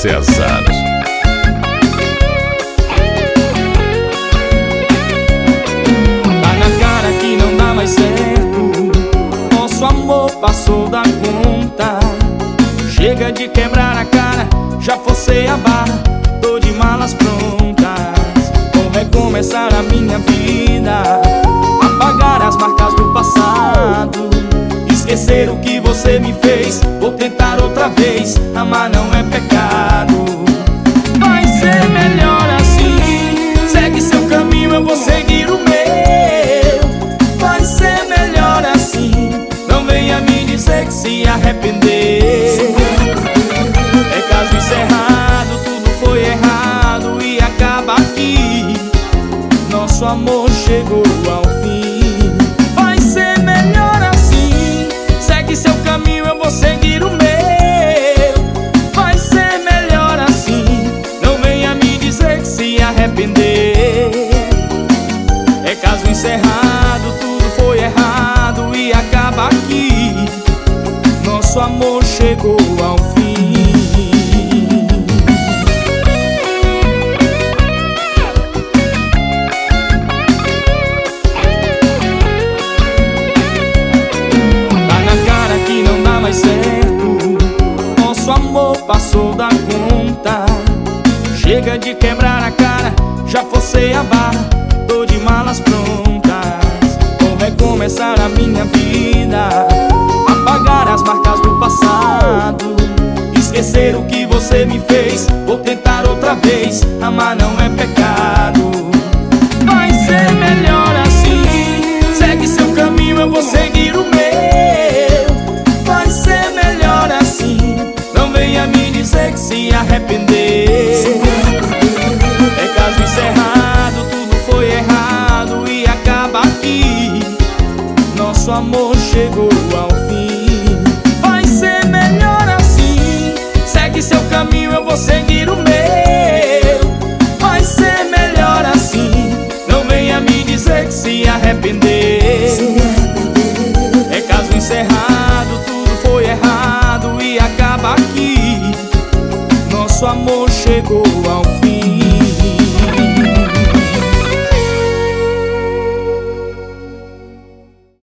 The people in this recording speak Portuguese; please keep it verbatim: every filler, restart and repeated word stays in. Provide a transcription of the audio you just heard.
César. Tá na cara que não dá mais certo, nosso amor passou da conta. Chega de quebrar a cara, já forcei a barra, tô de malas prontas. Vou recomeçar a minha vida, apagar as marcas do passado, esquecer o que você me fez. Vou tentar outra vez, amar não é pecado. Vai ser melhor assim, segue seu caminho, eu vou seguir o meu. Vai ser melhor assim, não venha me dizer que se arrepender. É caso encerrado, tudo foi errado e acaba aqui. Nosso amor chegou ao fim. Vai ser melhor assim, segue seu caminho, eu vou seguir o meu. Vai ser melhor assim, não venha me dizer que se arrepender. É caso encerrado, tudo foi errado e acaba aqui. Nosso amor chegou ao fim. Tá na cara que não dá mais certo, nosso amor passou da conta. Chega de quebrar a cara, já forcei a barra, tô de malas prontas. Vou recomeçar a minha vida, apagar as marcas do passado, esquecer o que você me fez. Vou tentar outra vez, amar não é pecado. Vai ser melhor assim, segue seu caminho, eu vou seguir o meu. Vai ser melhor assim, não venha me dizer que se arrepender. É caso encerrado, tudo foi errado e acaba aqui. Nosso amor chegou ao fim. Vai ser melhor assim, segue seu caminho, eu vou seguir o meu. Vai ser melhor assim, não venha me dizer que se arrepender. É caso encerrado, tudo foi errado e acaba aqui. Nosso amor chegou ao fim.